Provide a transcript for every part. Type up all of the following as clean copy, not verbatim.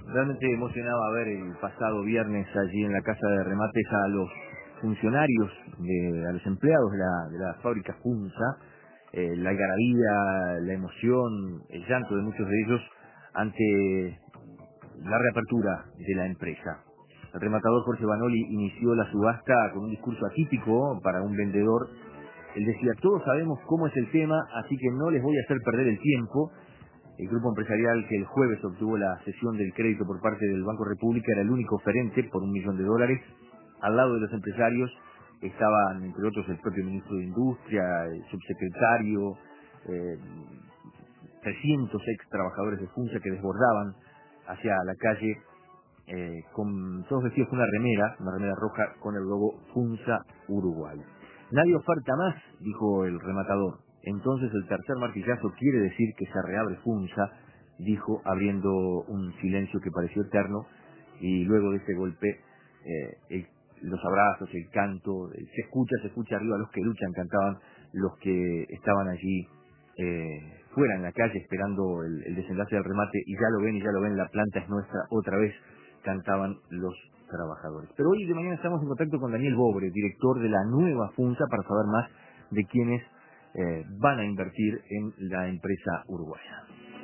Realmente emocionaba ver el pasado viernes allí en la casa de remates a los funcionarios, a los empleados de la fábrica Funsa, la algarabía, la emoción, el llanto de muchos de ellos ante la reapertura de la empresa. El rematador Jorge Banoli inició la subasta con un discurso atípico para un vendedor. Él decía: todos sabemos cómo es el tema, así que no les voy a hacer perder el tiempo. El grupo empresarial que el jueves obtuvo la cesión del crédito por parte del Banco República era el único oferente por $1 millón. Al lado de los empresarios estaban, entre otros, el propio ministro de Industria, el subsecretario, 300 ex trabajadores de Funsa que desbordaban hacia la calle, con todos vestidos con una remera roja con el logo Funsa Uruguay. Nadie oferta más, dijo el rematador. Entonces el tercer martillazo quiere decir que se reabre Funsa, dijo, abriendo un silencio que pareció eterno, y luego de ese golpe, los abrazos, el canto, se escucha arriba, los que luchan cantaban, los que estaban allí fuera en la calle esperando el desenlace del remate, y ya lo ven, la planta es nuestra, otra vez cantaban los trabajadores. Pero hoy de mañana estamos en contacto con Daniel Bobre, director de la nueva Funsa, para saber más de quiénes van a invertir en la empresa uruguaya.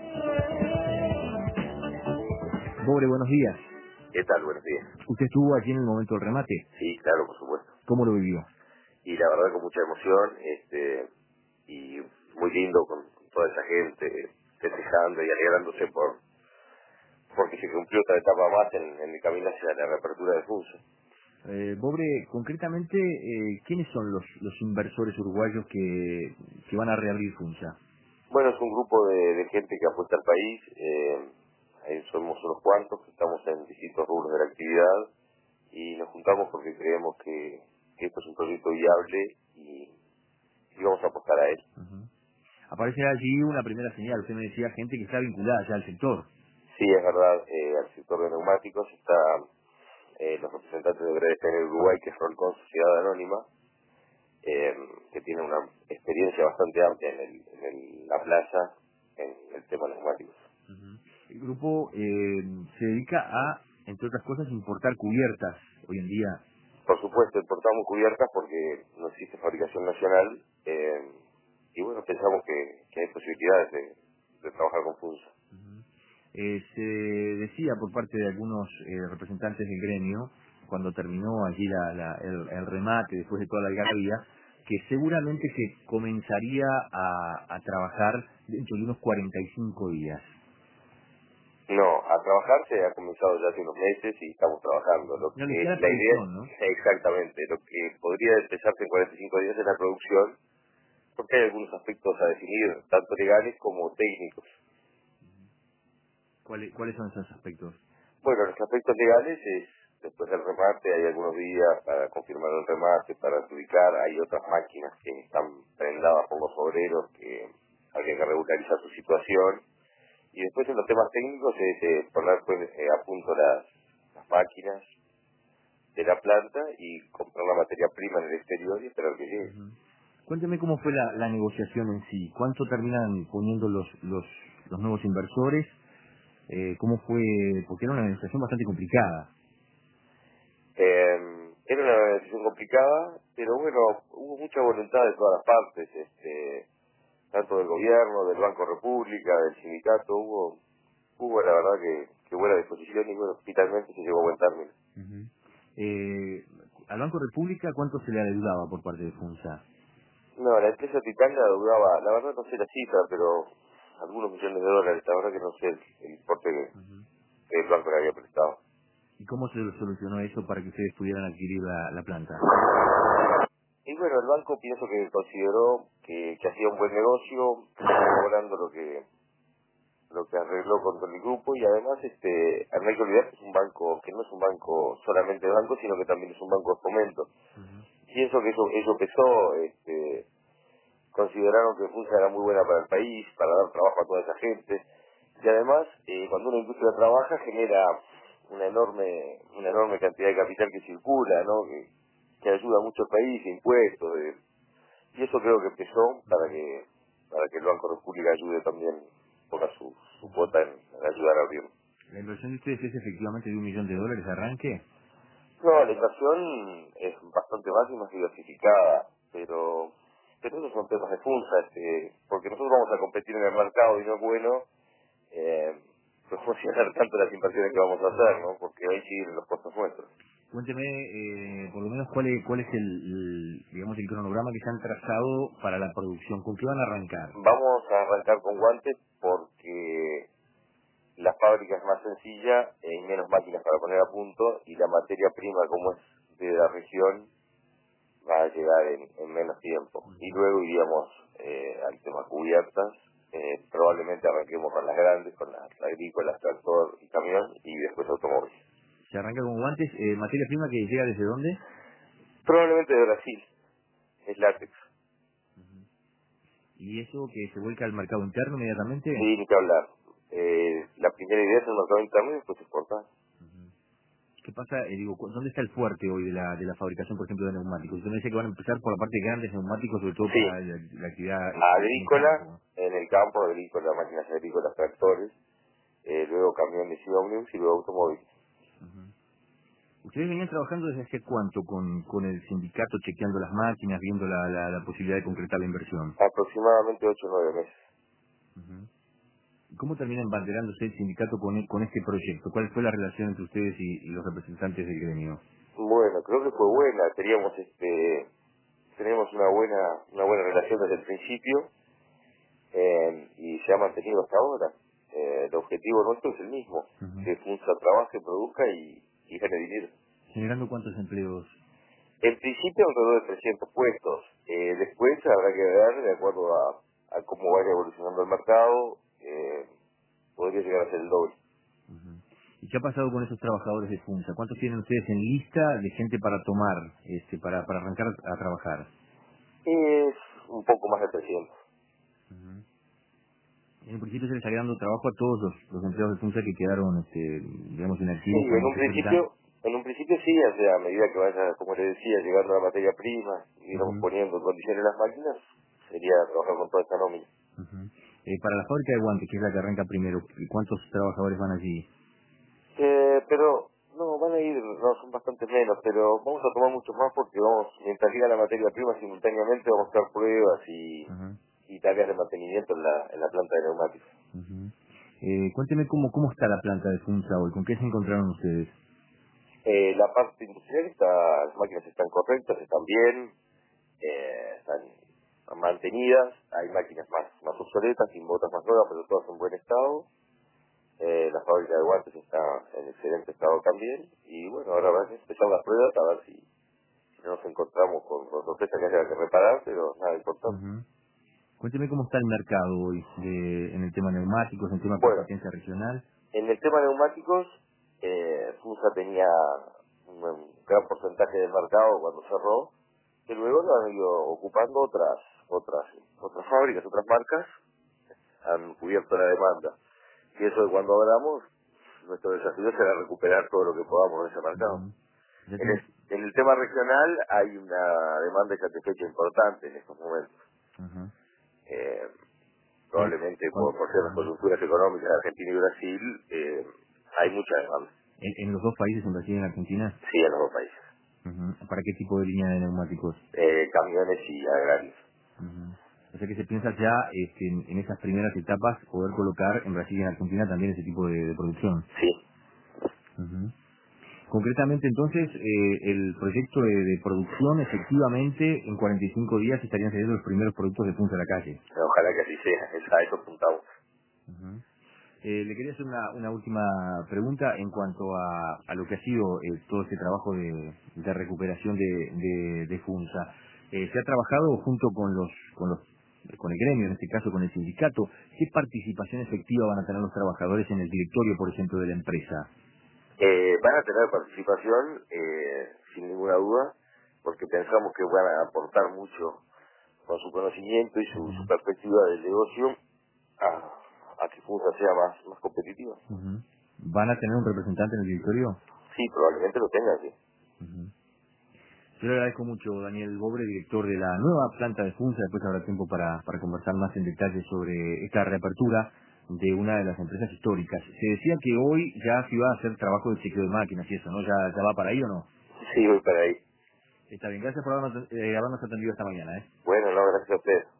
Bobre, buenos días. ¿Qué tal? Buenos días. ¿Usted estuvo allí en el momento del remate? Sí, claro, por supuesto. ¿Cómo lo vivió? Y la verdad con mucha emoción, y muy lindo con toda esa gente festejando y alegrándose porque se cumplió otra etapa más en el camino hacia la reapertura de Funsa. Bobre, concretamente, ¿quiénes son los inversores uruguayos que van a reabrir Funsa? Bueno, es un grupo de gente que apuesta al país, ahí somos unos cuantos que estamos en distintos rubros de la actividad y nos juntamos porque creemos que esto es un proyecto viable y vamos a apostar a él. Uh-huh. Aparece allí una primera señal, usted me decía gente que está vinculada ya al sector. Sí, es verdad, al sector de neumáticos está los representantes de BRDF en Uruguay, que es Rolcon Sociedad Anónima, que tiene una experiencia bastante amplia en la plaza en el tema de neumáticos. Uh-huh. El grupo se dedica a, entre otras cosas, importar cubiertas hoy en día. Por supuesto, importamos cubiertas porque no existe fabricación nacional, y bueno, pensamos que hay posibilidades de trabajar con Funsa. Uh-huh. Se decía por parte de algunos representantes del gremio, cuando terminó allí el remate, después de toda la algarabía, que seguramente se comenzaría a trabajar dentro de unos 45 días. No, a trabajar se ha comenzado ya hace unos meses y estamos trabajando. Lo No, que le queda la idea, producción, ¿no? exactamente, lo que podría empezarse en 45 días es la producción, porque hay algunos aspectos a definir, tanto legales como técnicos. ¿Cuáles son esos aspectos? Bueno, los aspectos legales es, después del remate, hay algunos días para confirmar el remate, para adjudicar, hay otras máquinas que están prendadas por los obreros que habría que regularizar su situación. Y después en los temas técnicos es poner pues, a punto las máquinas de la planta y comprar la materia prima en el exterior y esperar que llegue. Uh-huh. Cuénteme cómo fue la negociación en sí. ¿Cuánto terminan poniendo los nuevos inversores? ¿Cómo fue? Porque era una negociación bastante complicada. Era una decisión complicada, pero bueno, hubo mucha voluntad de todas las partes, tanto del gobierno, del Banco República, del sindicato, hubo la verdad que buena disposición y bueno, finalmente se llegó a buen término. Uh-huh. ¿Al Banco República cuánto se le adeudaba por parte de Funsa? No, la empresa Titán la dudaba, la verdad no sé la cifra, pero algunos millones de dólares, la verdad que no sé el importe Uh-huh. que el banco le había prestado. ¿Y cómo se solucionó eso para que ustedes pudieran adquirir la planta? Y bueno, el banco pienso que consideró que hacía un buen negocio, cobrando lo que arregló con el grupo y además no hay que olvidar que es un banco que no es un banco solamente de banco, sino que también es un banco de fomento. Uh-huh. Pienso que eso pesó, consideraron que Funsa era muy buena para el país, para dar trabajo a toda esa gente y además cuando una industria trabaja genera una enorme cantidad de capital que circula, ¿no? Que ayuda mucho al país, impuestos, y eso creo que pesó para que el Banco República ayude también, ponga su cuota en ayudar a abrir. ¿La inversión de ustedes es efectivamente de $1 millón de arranque? No, la inversión es bastante más y más diversificada, pero esos son temas de FUNSA, porque nosotros vamos a competir en el mercado y no es bueno promocionar tanto las inversiones que vamos a hacer, ¿no? Porque va a incidir en los costos nuestros. Cuénteme, por lo menos, cuál es digamos, el cronograma que se han trazado para la producción. ¿Con qué van a arrancar? Vamos a arrancar con guantes porque la fábrica es más sencilla, hay menos máquinas para poner a punto y la materia prima, como es de la región, va a llegar en menos tiempo. Y luego iríamos al tema cubiertas, probablemente arranquemos con las grandes, con las agrícolas, tractor y camión, y después automóvil. Se arranca con guantes, materia prima que llega desde dónde? Probablemente de Brasil, es látex. ¿Y eso que se vuelca al mercado interno inmediatamente? Sí, ni que hablar. La primera idea es el mercado interno y después exportar. ¿Qué pasa? ¿Dónde está el fuerte hoy de la fabricación, por ejemplo, de neumáticos? Usted me dice que van a empezar por la parte de grandes neumáticos, sobre todo Sí, para la actividad agrícola, en el campo, agrícola, máquinas agrícolas, tractores, luego camiones y ómnibus y luego automóviles. ¿Ustedes venían trabajando desde hace cuánto con el sindicato, chequeando las máquinas, viendo la posibilidad de concretar la inversión? Aproximadamente 8 o 9 meses. ¿Cómo termina embanderándose el sindicato con este proyecto? ¿Cuál fue la relación entre ustedes y los representantes del gremio? Bueno, creo que fue buena. Tenemos una buena relación desde el principio y se ha mantenido hasta ahora. El objetivo nuestro es el mismo, que FUNSA trabaje, produzca y gane dinero. ¿Generando cuántos empleos? En principio alrededor de 300 puestos. Después habrá que ver, de acuerdo a cómo vaya evolucionando el mercado, podría llegar a ser el doble. ¿Y qué ha pasado con esos trabajadores de FUNSA? ¿Cuántos tienen ustedes en lista de gente para tomar, para arrancar a trabajar? Es un poco más de 300. En un principio se les está dando trabajo a todos los empleados de FUNSA que quedaron, digamos, inactivos. Sí, en un principio sí, o sea, a medida que vaya, como le decía, llegando la materia prima y iremos poniendo en condiciones las máquinas, sería trabajar con toda esta nómina. Para la fábrica de guantes, que es la que arranca primero, ¿cuántos trabajadores van allí? Pero, no, van a ir, no, son bastante menos, pero vamos a tomar muchos más porque mientras llega la materia prima simultáneamente vamos a hacer pruebas y tareas de mantenimiento en la planta de neumáticos. Cuénteme cómo está la planta de FUNSA hoy, ¿con qué se encontraron ustedes? La parte industrial las máquinas están correctas, están bien, están mantenidas, hay máquinas más obsoletas, sin botas más nuevas, pero todas en buen estado. La fábrica de guantes está en excelente estado también, y bueno, ahora van a empezar las pruebas a ver si nos encontramos con sorpresa que haya que reparar, pero nada importante. Cuénteme cómo está el mercado hoy en el tema neumáticos, en el tema Bueno, competencia regional. en el tema neumáticos, FUNSA tenía un gran porcentaje del mercado cuando cerró, que luego lo han ido ocupando otras fábricas, otras marcas, han cubierto la demanda. Y eso de cuando hablamos, nuestro desafío será recuperar todo lo que podamos de ese mercado. En el tema regional hay una demanda insatisfecha importante en estos momentos. Probablemente por ser las coyunturas económicas de Argentina y Brasil, hay mucha demanda. ¿En los dos países, en Brasil y en Argentina? Sí, en los dos países. ¿Para qué tipo de línea de neumáticos? Camiones y agrarios. O sea que se piensa ya en esas primeras etapas poder colocar en Brasil y en Argentina también ese tipo de producción. Sí. Concretamente, entonces, el proyecto de producción, efectivamente, en 45 días estarían saliendo los primeros productos de FUNSA a la calle. Ojalá que así sea, a eso apuntamos. Le quería hacer una última pregunta en cuanto a lo que ha sido todo este trabajo de recuperación de FUNSA. Se ha trabajado junto con el gremio, en este caso con el sindicato. ¿Qué participación efectiva van a tener los trabajadores en el directorio, por ejemplo, de la empresa? Van a tener participación, sin ninguna duda, porque pensamos que van a aportar mucho con su conocimiento y su perspectiva del negocio a que FUNSA sea más competitiva. ¿Van a tener un representante en el directorio? Sí, probablemente lo tengan, sí. Yo le agradezco mucho, Daniel Bobre, director de la nueva planta de FUNSA. Después habrá tiempo para conversar más en detalle sobre esta reapertura de una de las empresas históricas. Se decía que hoy ya se iba a hacer trabajo de chequeo de máquinas y eso, ¿no? ¿Ya va para ahí o no? Sí, voy para ahí. Está bien, gracias por habernos atendido esta mañana, ¿eh? Bueno, no, gracias a usted.